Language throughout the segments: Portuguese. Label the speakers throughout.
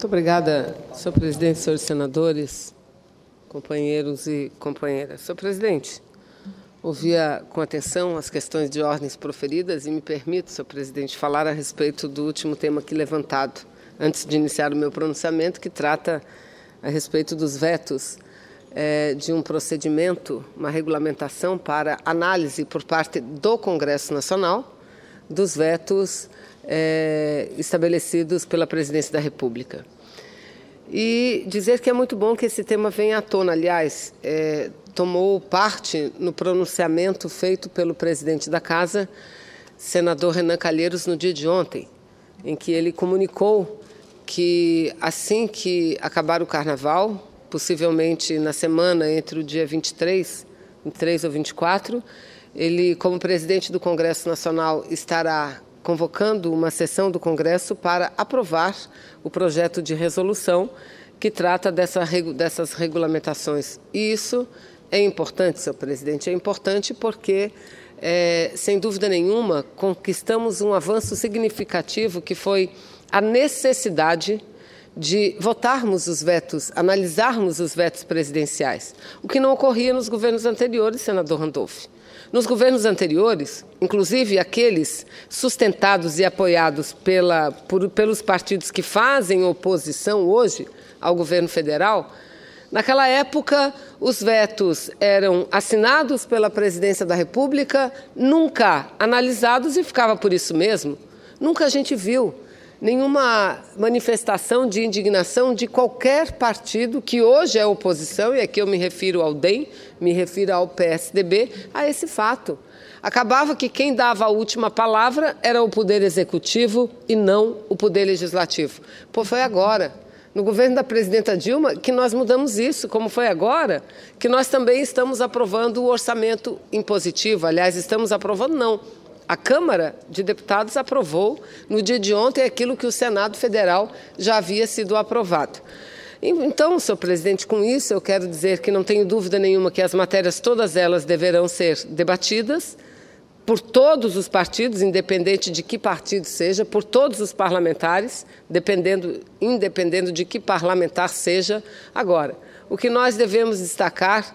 Speaker 1: Muito obrigada, senhor presidente, senhores senadores, companheiros e companheiras. Senhor presidente, ouvia com atenção as questões de ordens proferidas e me permito, senhor presidente, falar a respeito do último tema aqui levantado, antes de iniciar o meu pronunciamento, que trata a respeito dos vetos de um procedimento, uma regulamentação para análise por parte do Congresso Nacional dos vetos estabelecidos pela Presidência da República. E dizer que é muito bom que esse tema venha à tona. Aliás, tomou parte no pronunciamento feito pelo presidente da Casa, senador Renan Calheiros, no dia de ontem, em que ele comunicou que assim que acabar o Carnaval, possivelmente na semana entre o dia 23 ou 24, ele, como presidente do Congresso Nacional, estará convocando uma sessão do Congresso para aprovar o projeto de resolução que trata dessas regulamentações. E isso é importante, senhor presidente, é importante porque, sem dúvida nenhuma, conquistamos um avanço significativo que foi a necessidade de votarmos os vetos, analisarmos os vetos presidenciais, o que não ocorria nos governos anteriores, senador Randolph. Nos governos anteriores, inclusive aqueles sustentados e apoiados pelos partidos que fazem oposição hoje ao governo federal, naquela época os vetos eram assinados pela Presidência da República, nunca analisados e ficava por isso mesmo. Nunca a gente viu nenhuma manifestação de indignação de qualquer partido que hoje é oposição, e aqui eu me refiro ao DEM, me refiro ao PSDB, a esse fato. Acabava que quem dava a última palavra era o Poder Executivo e não o Poder Legislativo. Pô, foi agora, no governo da presidenta Dilma, que nós mudamos isso, como foi agora, que nós também estamos aprovando o orçamento impositivo. Aliás, estamos aprovando, não. A Câmara de Deputados aprovou, no dia de ontem, aquilo que o Senado Federal já havia sido aprovado. Então, senhor presidente, com isso eu quero dizer que não tenho dúvida nenhuma que as matérias, todas elas, deverão ser debatidas por todos os partidos, independente de que partido seja, por todos os parlamentares, independendo de que parlamentar seja. Agora, o que nós devemos destacar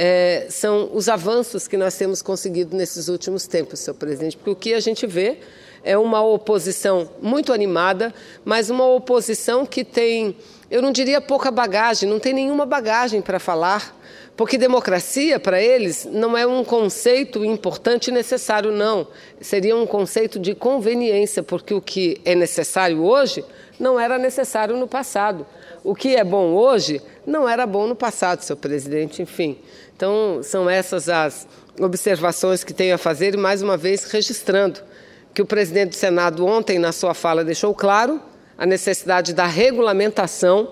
Speaker 1: são os avanços que nós temos conseguido nesses últimos tempos, senhor presidente, porque o que a gente vê é uma oposição muito animada, mas uma oposição que tem, eu não diria pouca bagagem, não tem nenhuma bagagem para falar, porque democracia, para eles, não é um conceito importante e necessário, não. Seria um conceito de conveniência, porque o que é necessário hoje não era necessário no passado. O que é bom hoje não era bom no passado, senhor presidente. Enfim, então são essas as observações que tenho a fazer e, mais uma vez, registrando que o presidente do Senado ontem, na sua fala, deixou claro a necessidade da regulamentação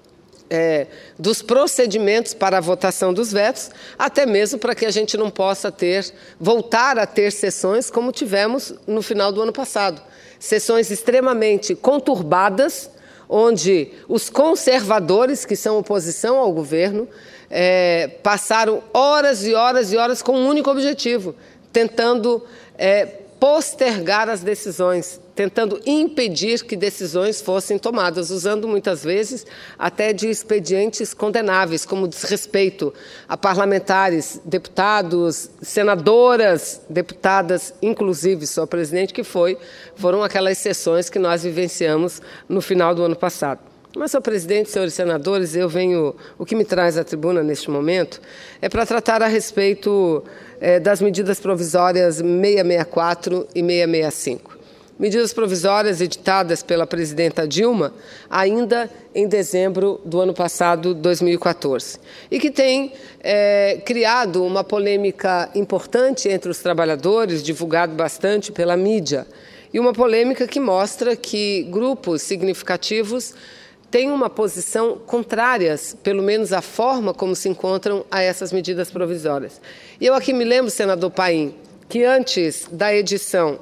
Speaker 1: dos procedimentos para a votação dos vetos, até mesmo para que a gente não possa voltar a ter sessões como tivemos no final do ano passado. Sessões extremamente conturbadas, onde os conservadores, que são oposição ao governo, passaram horas e horas e horas com um único objetivo, tentando postergar as decisões, tentando impedir que decisões fossem tomadas, usando muitas vezes até de expedientes condenáveis, como desrespeito a parlamentares, deputados, senadoras, deputadas, inclusive, senhor presidente, que foram aquelas sessões que nós vivenciamos no final do ano passado. Mas, senhor presidente, senhores senadores, o que me traz à tribuna neste momento é para tratar a respeito das medidas provisórias 664 e 665. Medidas provisórias editadas pela presidenta Dilma ainda em dezembro do ano passado, 2014, e que tem criado uma polêmica importante entre os trabalhadores, divulgado bastante pela mídia, e uma polêmica que mostra que grupos significativos têm uma posição contrárias, pelo menos a forma como se encontram a essas medidas provisórias. E eu aqui me lembro, senador Paim, que antes da edição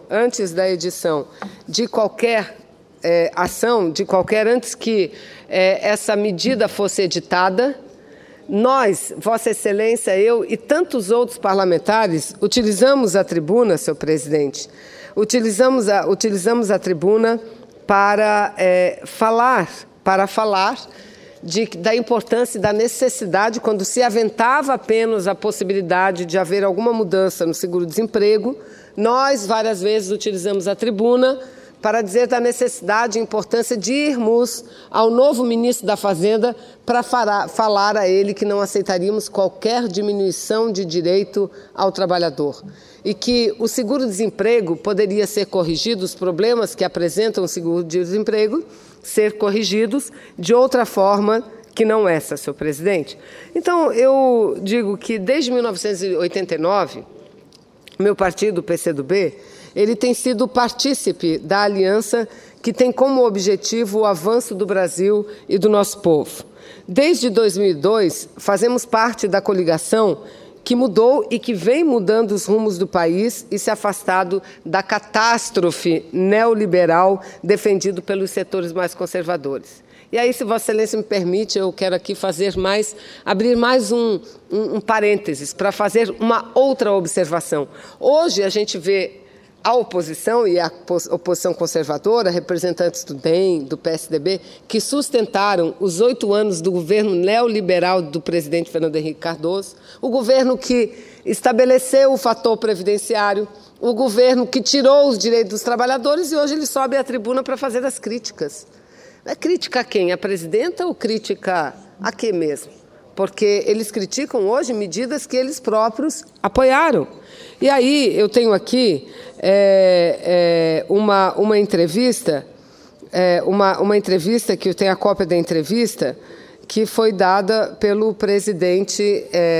Speaker 1: de qualquer ação, antes que essa medida fosse editada, nós, Vossa Excelência, eu e tantos outros parlamentares, utilizamos a tribuna, senhor presidente, utilizamos a tribuna para falar para falar da importância e da necessidade, quando se aventava apenas a possibilidade de haver alguma mudança no seguro-desemprego, nós várias vezes utilizamos a tribuna para dizer da necessidade e importância de irmos ao novo ministro da Fazenda para falar a ele que não aceitaríamos qualquer diminuição de direito ao trabalhador e que o seguro-desemprego poderia ser corrigido, os problemas que apresentam o seguro-desemprego, ser corrigidos de outra forma que não essa, senhor presidente. Então, eu digo que desde 1989, meu partido, o PCdoB, ele tem sido partícipe da aliança que tem como objetivo o avanço do Brasil e do nosso povo. Desde 2002, fazemos parte da coligação que mudou e que vem mudando os rumos do país e se afastado da catástrofe neoliberal defendido pelos setores mais conservadores. E aí, se Vossa Excelência me permite, eu quero aqui abrir mais um parênteses para fazer uma outra observação. Hoje a gente vê a oposição e a oposição conservadora, representantes do DEM, do PSDB, que sustentaram os 8 anos do governo neoliberal do presidente Fernando Henrique Cardoso, o governo que estabeleceu o fator previdenciário, o governo que tirou os direitos dos trabalhadores e hoje ele sobe à tribuna para fazer as críticas. É crítica a quem? A presidenta ou crítica a quê mesmo? Porque eles criticam hoje medidas que eles próprios apoiaram. E aí eu tenho aqui uma entrevista, uma entrevista que eu tenho a cópia da entrevista, que foi dada pelo presidente,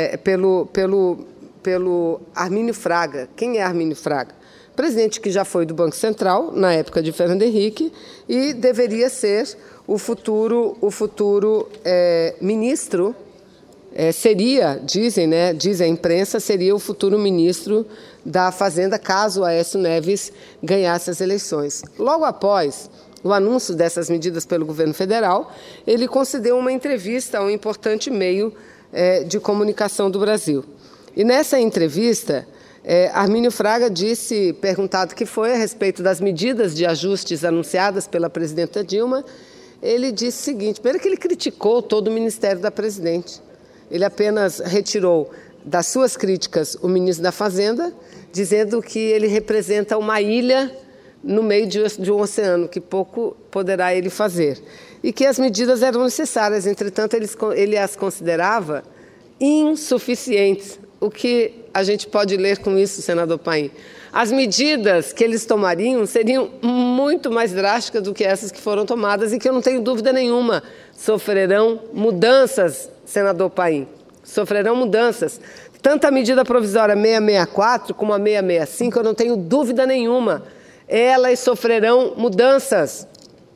Speaker 1: pelo Armínio Fraga. Quem é Armínio Fraga? Presidente que já foi do Banco Central, na época de Fernando Henrique, e deveria ser o futuro ministro, seria, diz a imprensa, seria o futuro ministro da Fazenda, caso Aécio Neves ganhasse as eleições. Logo após o anúncio dessas medidas pelo governo federal, ele concedeu uma entrevista a um importante meio de comunicação do Brasil. E nessa entrevista, Armínio Fraga disse, perguntado o que foi a respeito das medidas de ajustes anunciadas pela presidenta Dilma, ele disse o seguinte: primeiro que ele criticou todo o Ministério da Presidente. Ele apenas retirou das suas críticas o ministro da Fazenda, dizendo que ele representa uma ilha no meio de um oceano, que pouco poderá ele fazer. E que as medidas eram necessárias, entretanto, ele as considerava insuficientes. O que a gente pode ler com isso, senador Paim? As medidas que eles tomariam seriam muito mais drásticas do que essas que foram tomadas e que eu não tenho dúvida nenhuma sofrerão mudanças, senador Paim. Sofrerão mudanças. Tanto a medida provisória 664 como a 665, eu não tenho dúvida nenhuma. Elas sofrerão mudanças.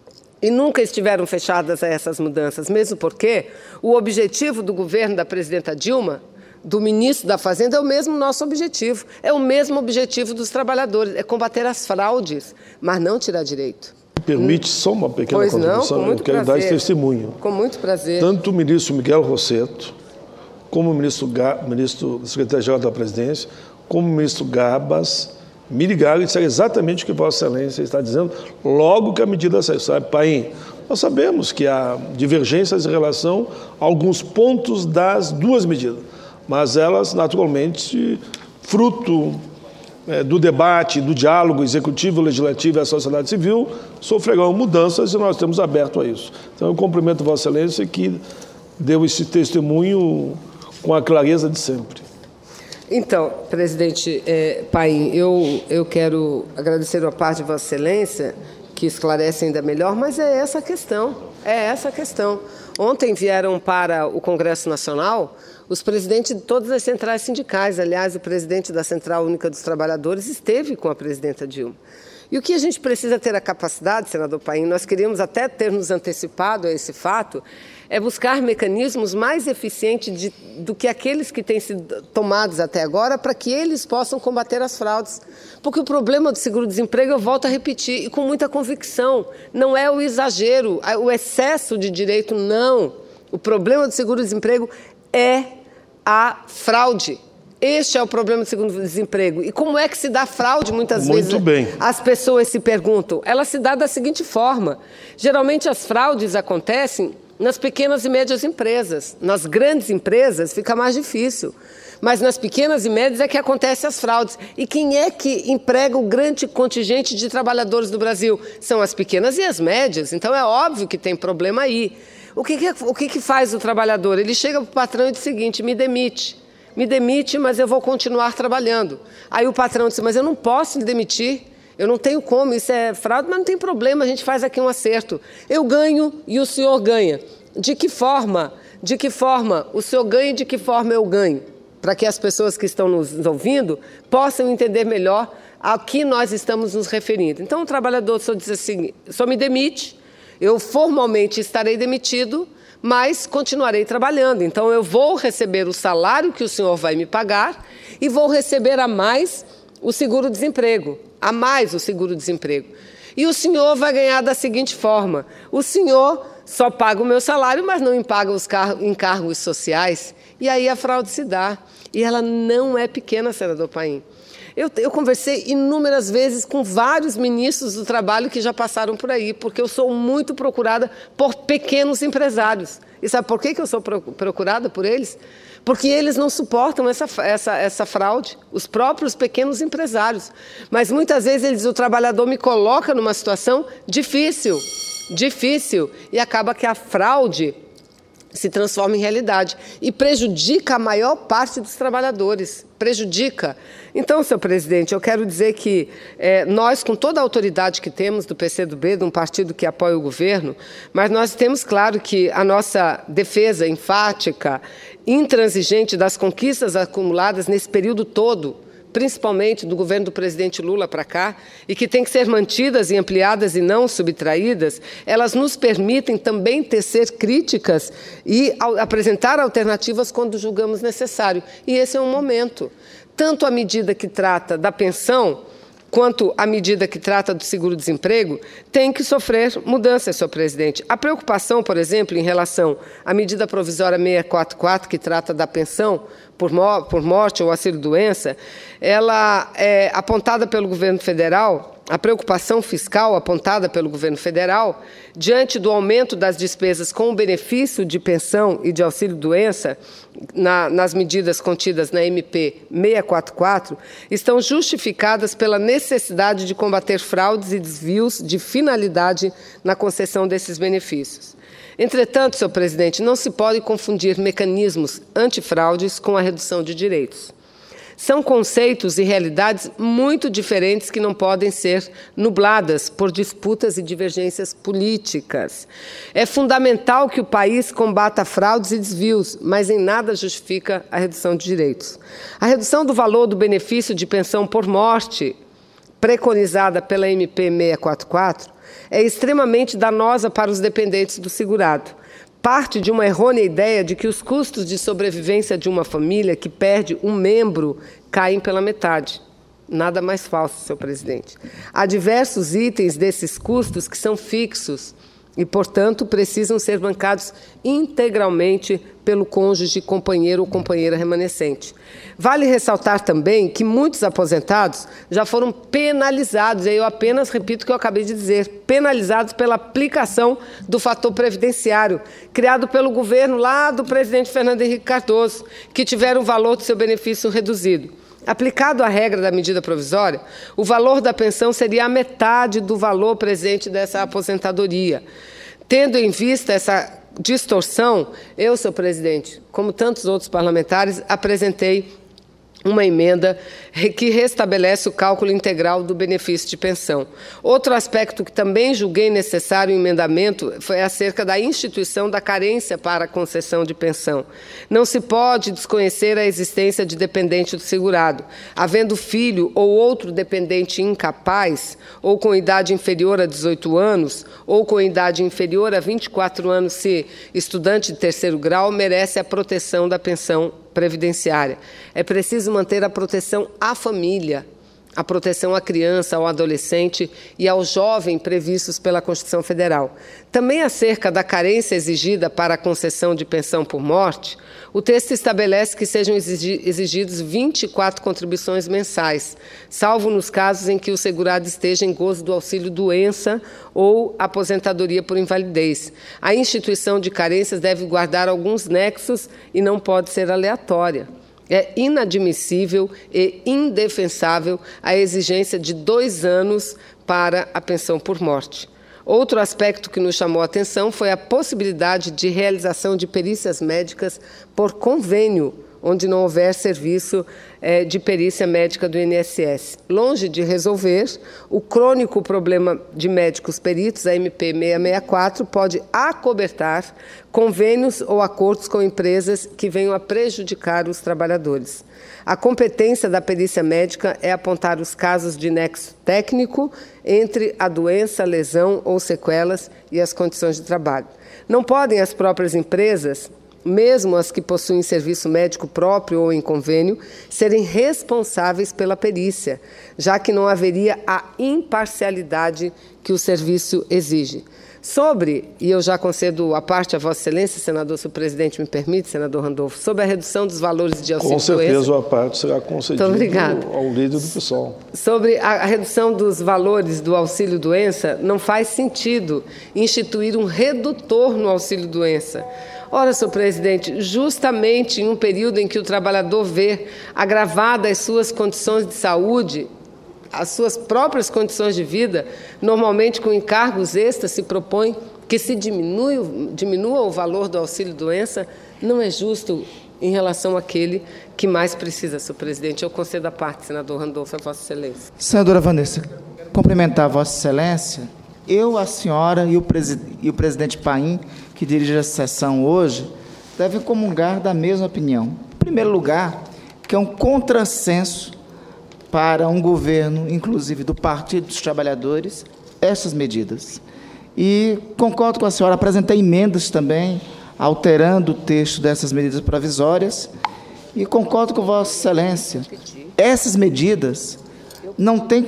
Speaker 1: E nunca estiveram fechadas a essas mudanças, mesmo porque o objetivo do governo da presidenta Dilma, do ministro da Fazenda, é o mesmo nosso objetivo. É o mesmo objetivo dos trabalhadores, é combater as fraudes, mas não tirar direito.
Speaker 2: Permite só uma pequena contribuição? Eu quero dar esse testemunho.
Speaker 1: Com muito prazer.
Speaker 2: Tanto o ministro Miguel Rosseto, como o ministro secretário-geral da Presidência, como o ministro Gabas, me ligaram e disseram exatamente o que Vossa Excelência está dizendo, logo que a medida saiu. Sabe, Paim, nós sabemos que há divergências em relação a alguns pontos das duas medidas, mas elas, naturalmente, fruto do debate, do diálogo executivo, legislativo e a sociedade civil, sofrerão mudanças e nós temos aberto a isso. Então, eu cumprimento Vossa Excelência que deu esse testemunho com a clareza de sempre.
Speaker 1: Então, presidente Paim, eu quero agradecer a parte de Vossa Excelência, que esclarece ainda melhor, mas é essa a questão. Ontem vieram para o Congresso Nacional os presidentes de todas as centrais sindicais. Aliás, o presidente da Central Única dos Trabalhadores esteve com a presidenta Dilma. E o que a gente precisa ter a capacidade, senador Paim, nós queríamos até ter nos antecipado a esse fato, é buscar mecanismos mais eficientes do que aqueles que têm sido tomados até agora para que eles possam combater as fraudes. Porque o problema do seguro-desemprego, eu volto a repetir, e com muita convicção, não é o exagero, o excesso de direito, não. O problema do seguro-desemprego é a fraude. Este é o problema do seguro-desemprego. E como é que se dá fraude, muitas vezes?
Speaker 2: Muito bem.
Speaker 1: As pessoas se perguntam. Ela se dá da seguinte forma. Geralmente as fraudes acontecem nas pequenas e médias empresas. Nas grandes empresas fica mais difícil. Mas nas pequenas e médias é que acontecem as fraudes. E quem é que emprega o grande contingente de trabalhadores do Brasil? São as pequenas e as médias. Então é óbvio que tem problema aí. O que faz o trabalhador? Ele chega para o patrão e diz o seguinte: me demite, mas eu vou continuar trabalhando. Aí o patrão diz: mas eu não posso lhe demitir, eu não tenho como, isso é fraude, mas não tem problema, a gente faz aqui um acerto. Eu ganho e o senhor ganha. De que forma? De que forma o senhor ganha e de que forma eu ganho? Para que as pessoas que estão nos ouvindo possam entender melhor a que nós estamos nos referindo. Então o trabalhador só diz assim: só me demite, eu formalmente estarei demitido, mas continuarei trabalhando. Então, eu vou receber o salário que o senhor vai me pagar e vou receber a mais o seguro-desemprego. A mais o seguro-desemprego. E o senhor vai ganhar da seguinte forma: o senhor só paga o meu salário, mas não me paga os encargos sociais. E aí a fraude se dá. E ela não é pequena, senador Paim. Eu conversei inúmeras vezes com vários ministros do trabalho que já passaram por aí, porque eu sou muito procurada por pequenos empresários. E sabe por que eu sou procurada por eles? Porque eles não suportam essa fraude, os próprios pequenos empresários. Mas muitas vezes o trabalhador me coloca numa situação difícil, e acaba que a fraude se transforma em realidade e prejudica a maior parte dos trabalhadores, prejudica. Então, senhor presidente, eu quero dizer que nós, com toda a autoridade que temos do PCdoB, de um partido que apoia o governo, mas nós temos, claro, que a nossa defesa enfática, intransigente das conquistas acumuladas nesse período todo, principalmente do governo do presidente Lula para cá, e que tem que ser mantidas e ampliadas e não subtraídas, elas nos permitem também tecer críticas e apresentar alternativas quando julgamos necessário. E esse é um momento. Tanto a medida que trata da pensão, quanto a medida que trata do seguro-desemprego, tem que sofrer mudanças, senhor presidente. A preocupação, por exemplo, em relação à medida provisória 644, que trata da pensão por morte ou auxílio-doença, ela é apontada pelo governo federal, a preocupação fiscal apontada pelo governo federal, diante do aumento das despesas com o benefício de pensão e de auxílio-doença, nas medidas contidas na MP 644, estão justificadas pela necessidade de combater fraudes e desvios de finalidade na concessão desses benefícios. Entretanto, senhor presidente, não se pode confundir mecanismos antifraudes com a redução de direitos. São conceitos e realidades muito diferentes que não podem ser nubladas por disputas e divergências políticas. É fundamental que o país combata fraudes e desvios, mas em nada justifica a redução de direitos. A redução do valor do benefício de pensão por morte, preconizada pela MP 644, é extremamente danosa para os dependentes do segurado. Parte de uma errônea ideia de que os custos de sobrevivência de uma família que perde um membro caem pela metade. Nada mais falso, senhor presidente. Há diversos itens desses custos que são fixos e, portanto, precisam ser bancados integralmente pelo cônjuge, companheiro ou companheira remanescente. Vale ressaltar também que muitos aposentados já foram penalizados, e eu apenas repito o que eu acabei de dizer, penalizados pela aplicação do fator previdenciário, criado pelo governo lá do presidente Fernando Henrique Cardoso, que tiveram o valor do seu benefício reduzido. Aplicado a regra da medida provisória, o valor da pensão seria a metade do valor presente dessa aposentadoria. Tendo em vista essa distorção, eu, senhor presidente, como tantos outros parlamentares, apresentei uma emenda que restabelece o cálculo integral do benefício de pensão. Outro aspecto que também julguei necessário o emendamento foi acerca da instituição da carência para a concessão de pensão. Não se pode desconhecer a existência de dependente do segurado. Havendo filho ou outro dependente incapaz, ou com idade inferior a 18 anos, ou com idade inferior a 24 anos, se estudante de terceiro grau, merece a proteção da pensão previdenciária. É preciso manter a proteção à família, a proteção à criança, ao adolescente e ao jovem previstos pela Constituição Federal. Também acerca da carência exigida para a concessão de pensão por morte, o texto estabelece que sejam exigidos 24 contribuições mensais, salvo nos casos em que o segurado esteja em gozo do auxílio-doença ou aposentadoria por invalidez. A instituição de carências deve guardar alguns nexos e não pode ser aleatória. É inadmissível e indefensável a exigência de 2 anos para a pensão por morte. Outro aspecto que nos chamou a atenção foi a possibilidade de realização de perícias médicas por convênio, onde não houver serviço de perícia médica do INSS. Longe de resolver, o crônico problema de médicos peritos, a MP 664, pode acobertar convênios ou acordos com empresas que venham a prejudicar os trabalhadores. A competência da perícia médica é apontar os casos de nexo técnico entre a doença, lesão ou sequelas e as condições de trabalho. Não podem as próprias empresas, mesmo as que possuem serviço médico próprio ou em convênio, serem responsáveis pela perícia, já que não haveria a imparcialidade que o serviço exige. E eu já concedo a parte a Vossa Excelência, senador, se o presidente me permite, senador Randolfo, sobre a redução dos valores de auxílio-doença.
Speaker 2: Com certeza a parte será concedida ao líder do PSOL.
Speaker 1: Sobre a redução dos valores do auxílio-doença, não faz sentido instituir um redutor no auxílio-doença. Ora, senhor presidente, justamente em um período em que o trabalhador vê agravadas as suas condições de saúde, as suas próprias condições de vida, normalmente com encargos extras, se propõe que se diminua o valor do auxílio-doença, não é justo em relação àquele que mais precisa, senhor presidente. Eu concedo a parte, senador Randolfo, a Vossa Excelência.
Speaker 3: Senadora Vanessa, cumprimentar a Vossa Excelência. Eu, a senhora e o presidente Paim, que dirige a sessão hoje, devem comungar da mesma opinião. Em primeiro lugar, que é um contrassenso para um governo, inclusive do Partido dos Trabalhadores, essas medidas. E concordo com a senhora, apresentei emendas também, alterando o texto dessas medidas provisórias, e concordo com Vossa Excelência. Essas medidas não têm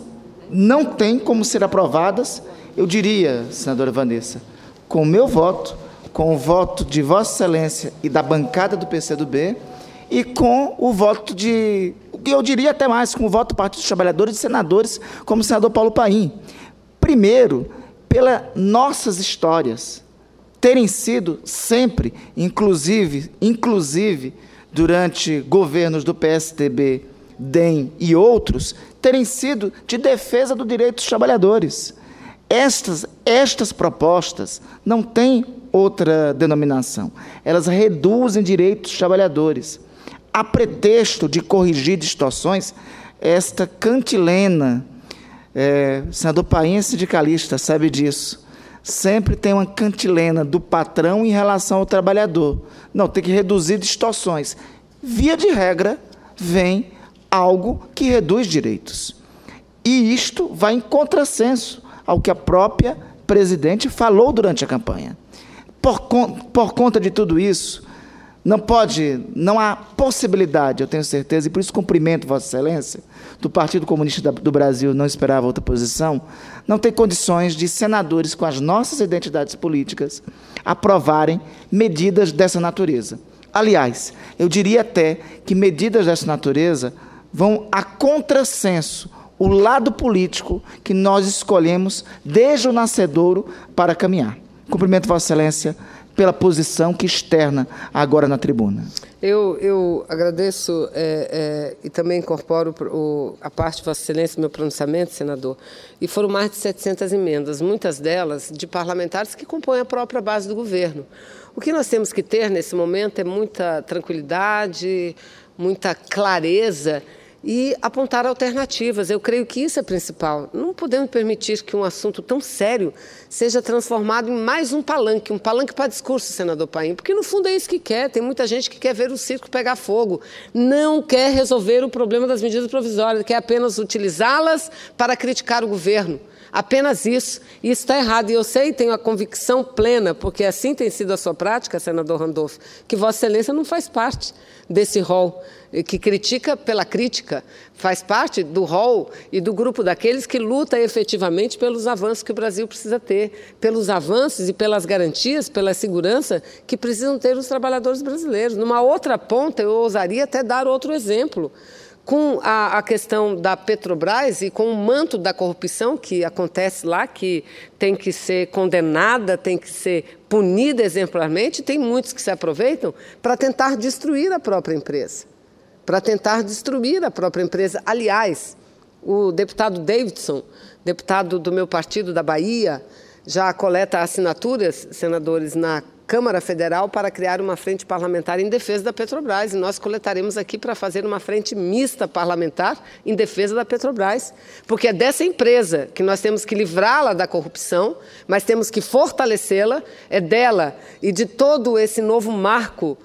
Speaker 3: como ser aprovadas, eu diria, senadora Vanessa, com o meu voto, com o voto de Vossa Excelência e da bancada do PCdoB, e com o voto eu diria até mais, com o voto do Partido dos Trabalhadores e senadores, como o senador Paulo Paim. Primeiro, pelas nossas histórias terem sido sempre, inclusive durante governos do PSDB, DEM e outros, terem sido de defesa do direito dos trabalhadores. Estas propostas não têm outra denominação. Elas reduzem direitos dos trabalhadores. A pretexto de corrigir distorções, esta cantilena, senador Paim é sindicalista, sabe disso, sempre tem uma cantilena do patrão em relação ao trabalhador. Não, tem que reduzir distorções. Via de regra, vem algo que reduz direitos. E isto vai em contrassenso ao que a própria presidente falou durante a campanha. Por conta de tudo isso, não há possibilidade, eu tenho certeza, e por isso cumprimento Vossa Excelência, do Partido Comunista do Brasil, não esperava outra posição, não tem condições de senadores com as nossas identidades políticas aprovarem medidas dessa natureza. Aliás, eu diria até que medidas dessa natureza vão a contrassenso o lado político que nós escolhemos desde o nascedouro para caminhar. Cumprimento Vossa Excelência pela posição que externa agora na tribuna.
Speaker 1: Eu agradeço e também incorporo a parte de Vossa Excelência, meu pronunciamento, senador, e foram mais de 700 emendas, muitas delas de parlamentares que compõem a própria base do governo. O que nós temos que ter nesse momento é muita tranquilidade, muita clareza e apontar alternativas. Eu creio que isso é principal. Não podemos permitir que um assunto tão sério seja transformado em mais um palanque para discurso, senador Paim, porque no fundo é isso que quer. Tem muita gente que quer ver o circo pegar fogo, não quer resolver o problema das medidas provisórias, quer apenas utilizá-las para criticar o governo. Apenas isso. E isso está errado. E eu sei, tenho a convicção plena, porque assim tem sido a sua prática, senador Randolph, que Vossa Excelência não faz parte desse rol que critica pela crítica, faz parte do rol e do grupo daqueles que luta efetivamente pelos avanços que o Brasil precisa ter, pelos avanços e pelas garantias, pela segurança que precisam ter os trabalhadores brasileiros. Numa outra ponta, eu ousaria até dar outro exemplo. Com a questão da Petrobras e com o manto da corrupção que acontece lá, que tem que ser condenada, tem que ser punida exemplarmente, tem muitos que se aproveitam para tentar destruir a própria empresa. Aliás, o deputado Davidson, deputado do meu partido da Bahia, já coleta assinaturas, senadores, na Câmara Federal para criar uma frente parlamentar em defesa da Petrobras. E nós coletaremos aqui para fazer uma frente mista parlamentar em defesa da Petrobras. Porque é dessa empresa que nós temos que livrá-la da corrupção, mas temos que fortalecê-la, é dela e de todo esse novo marco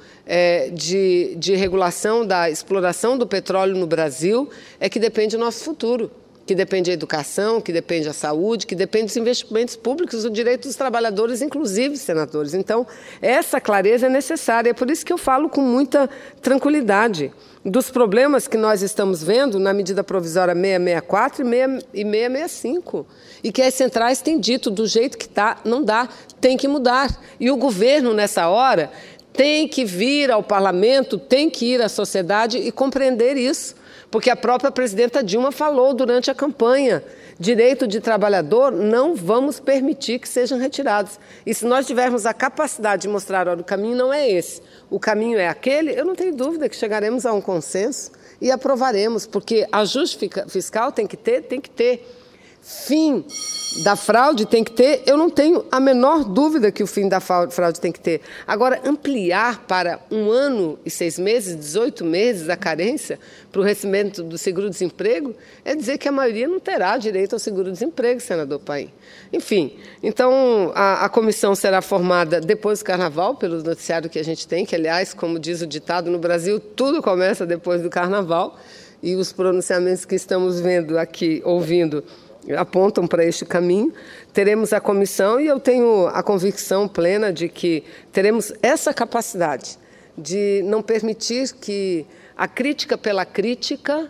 Speaker 1: de regulação da exploração do petróleo no Brasil, é que depende o nosso futuro. Que depende a educação, que depende a saúde, que depende dos investimentos públicos, do direito dos trabalhadores, inclusive, senadores. Então, essa clareza é necessária. É por isso que eu falo com muita tranquilidade dos problemas que nós estamos vendo na medida provisória 664 e 665. E que as centrais têm dito, do jeito que está, não dá, tem que mudar. E o governo, nessa hora, tem que vir ao parlamento, tem que ir à sociedade e compreender isso. Porque a própria presidenta Dilma falou durante a campanha, direito de trabalhador, não vamos permitir que sejam retirados. E se nós tivermos a capacidade de mostrar, olha, o caminho não é esse, o caminho é aquele, eu não tenho dúvida que chegaremos a um consenso e aprovaremos, porque ajuste fiscal tem que ter. Fim da fraude tem que ter, eu não tenho a menor dúvida que o fim da fraude tem que ter. Agora, ampliar para 1 ano e 6 meses, 18 meses a carência para o recebimento do seguro-desemprego, é dizer que a maioria não terá direito ao seguro-desemprego, senador Paim. Enfim, então a comissão será formada depois do Carnaval, pelo noticiário que a gente tem, que, aliás, como diz o ditado no Brasil, tudo começa depois do Carnaval, e os pronunciamentos que estamos vendo aqui, ouvindo, apontam para este caminho. Teremos a comissão e eu tenho a convicção plena de que teremos essa capacidade de não permitir que a crítica pela crítica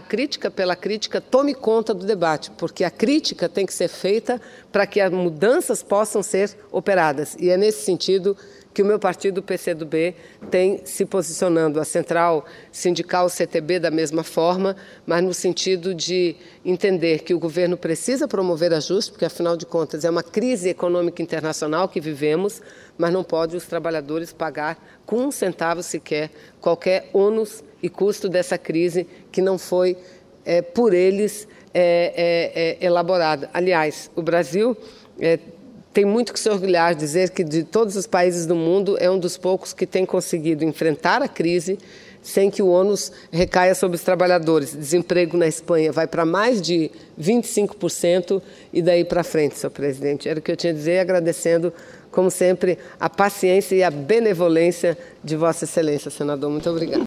Speaker 1: tome conta do debate, porque a crítica tem que ser feita para que as mudanças possam ser operadas. E é nesse sentido que o meu partido, o PCdoB, tem se posicionando, a Central Sindical CTB da mesma forma, mas no sentido de entender que o governo precisa promover ajuste, porque, afinal de contas, é uma crise econômica internacional que vivemos, mas não pode os trabalhadores pagar com 1 centavo sequer qualquer ônus e custo dessa crise que não foi por eles elaborada. Aliás, o Brasil tem muito que se orgulhar, dizer que de todos os países do mundo é um dos poucos que tem conseguido enfrentar a crise sem que o ônus recaia sobre os trabalhadores. Desemprego na Espanha vai para mais de 25% e daí para frente, senhor presidente. Era o que eu tinha a dizer, agradecendo, como sempre, a paciência e a benevolência de Vossa Excelência, senador. Muito obrigada.